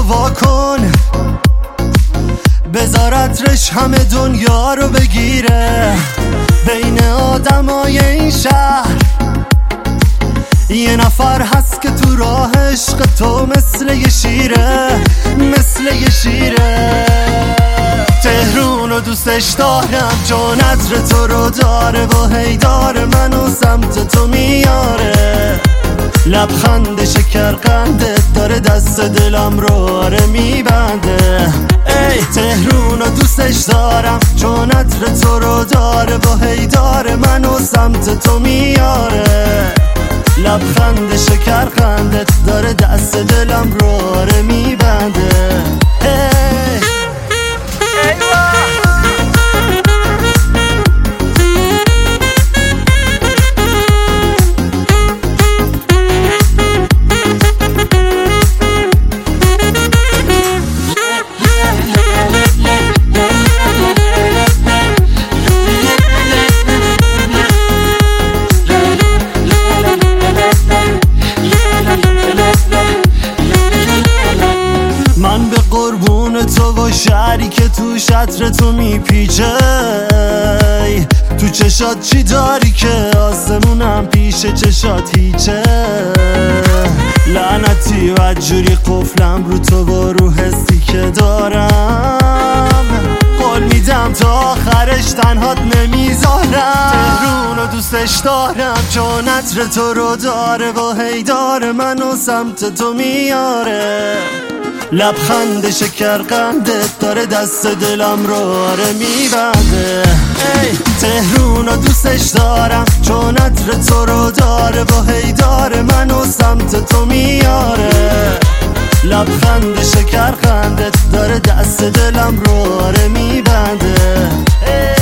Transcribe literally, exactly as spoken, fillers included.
وا کن، بذار عطرش همه دنیا رو بگیره. بین آدمای این شهر یه نفر هست که تو راه عشق تو مثل یه شیره، مثل یه شیره. تهرونو دوستش دارم چون عطر تو رو داره و هی داره منو سمت تو میاره. لبخند شکر قندت داره دست دلم رو آره میبنده. ای تهرونو دوستش دارم چون عطر تو رو داره و هی داره منو سمت تو میاره. لبخند شکر قندت داره دست دلم رو آره میبنده. من به قربون تو و شهری که تو عطر تو میپیچه. تو چشات چی داری که آسمونم پیش چشات هیچه. لعنتی و جوری قفلم رو تو و رو حسی که دارم. قول میدم تا آخرش تنهات نمیذارم. تهرونو دوستش دارم چون عطر تو رو داره و هی داره منو سمت تو میاره. لبخند شکر قندت داره دست دلم رو آره میبنده. ای تهرونو دوستش دارم چون عطر تو رو داره و هی داره منو سمت تو میاره. لبخند شکر قندت داره دست دلم رو آره میبنده.